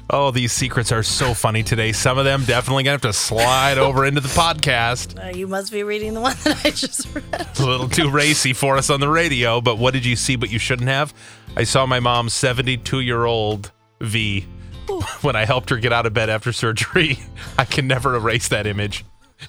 Oh, these secrets are so funny today. Some of them definitely going to have to slide over into the podcast. You must be reading the one that I just read. A little too racy for us on the radio, but what did you see but you shouldn't have? I saw my mom's 72-year-old V when I helped her get out of bed after surgery. I can never erase that image.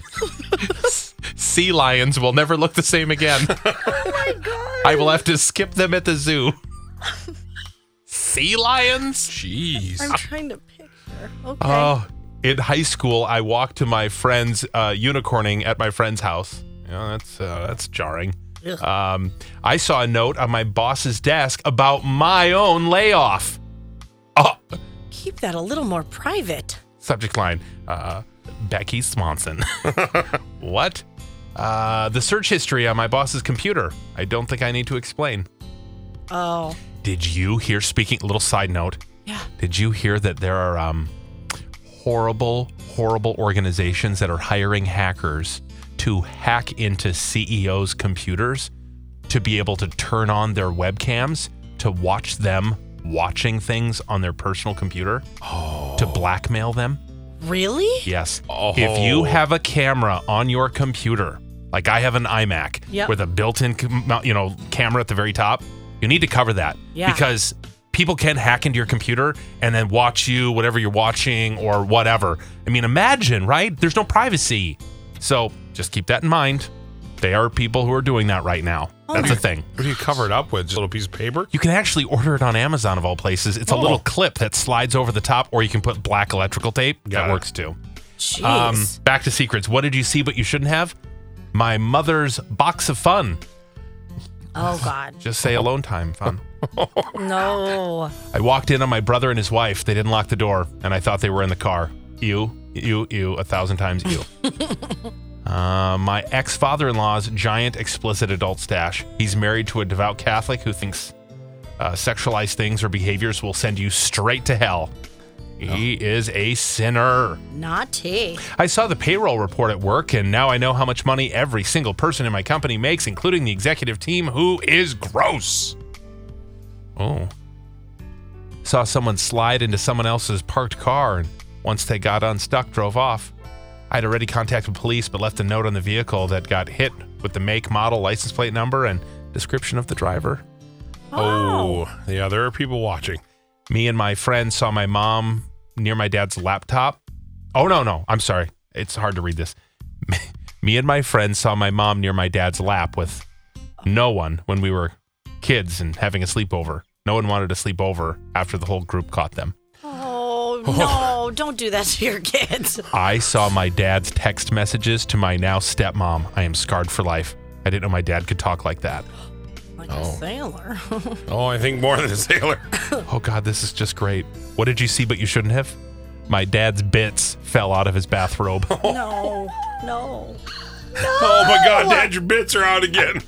Sea lions will never look the same again. Oh my God. I will have to skip them at the zoo. Sea lions? Jeez. I'm trying to picture. Okay. Oh, in high school, I walked to my friend's unicorning at my friend's house. That's jarring. I saw a note on my boss's desk about my own layoff. Oh, Keep that a little more private. subject line, Becky Swanson. What? The search history on my boss's computer. I don't think I need to explain. Oh. Did you hear, speaking, little side note. Yeah. Did you hear that there are horrible organizations that are hiring hackers to hack into CEOs' computers to be able to turn on their webcams to watch them watching things on their personal computer to blackmail them? Really? Yes. Oh. If you have a camera on your computer, like I have an iMac Yep. with a built-in camera at the very top, you need to cover that. Yeah. Because people can hack into your computer and then watch you, whatever you're watching or whatever. I mean, imagine, right? There's no privacy. So just keep that in mind. There are people who are doing that right now. That's a thing. What do you cover it up with? Just a little piece of paper? You can actually order it on Amazon of all places. It's a little clip that slides over the top, or you can put black electrical tape. Got That it. works too. Jeez. Back to secrets. What did you see but you shouldn't have? My mother's box of fun. Oh, God. Just say alone time fun. No. I walked in on my brother and his wife. They didn't lock the door, and I thought they were in the car. You, 1,000 times you. My ex-father-in-law's giant explicit adult stash. He's married to a devout Catholic who thinks sexualized things or behaviors will send you straight to hell. He is a sinner. Naughty. I saw the payroll report at work, and now I know how much money every single person in my company makes, including the executive team, who is gross. Oh. Saw someone slide into someone else's parked car, and once they got unstuck, drove off. I'd already contacted police, but left a note on the vehicle that got hit with the make, model, license plate number, and description of the driver. Oh, yeah, there are people watching. Me and my friend saw my mom near my dad's laptop. Oh, no. I'm sorry. It's hard to read this. Me and my friend saw my mom near my dad's lap with no one when we were kids and having a sleepover. No one wanted to sleep over after the whole group caught them. Oh, no. Don't do that to your kids. I saw my dad's text messages to my now stepmom. I am scarred for life. I didn't know my dad could talk like that. Like a sailor. Oh, I think more than a sailor. Oh, God, this is just great. What did you see but you shouldn't have? My dad's bits fell out of his bathrobe. No. Oh, my God, Dad, your bits are out again.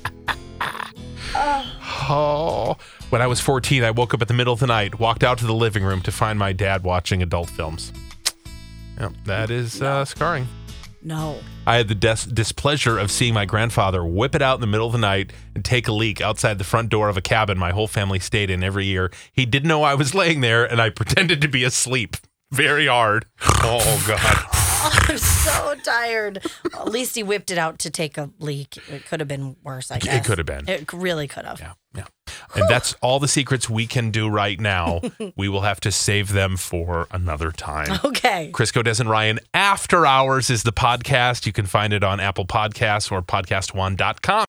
Oh. When I was 14, I woke up at the middle of the night, walked out to the living room to find my dad watching adult films. Yep, that is scarring. No. I had the displeasure of seeing my grandfather whip it out in the middle of the night and take a leak outside the front door of a cabin my whole family stayed in every year. He didn't know I was laying there, and I pretended to be asleep very hard. Oh, God. I'm so tired. At least he whipped it out to take a leak. It could have been worse, I guess. It could have been. It really could have. Yeah. And that's all the secrets we can do right now. We will have to save them for another time. Okay. Crisco, Des, and Ryan After Hours is the podcast. You can find it on Apple Podcasts or podcast1.com.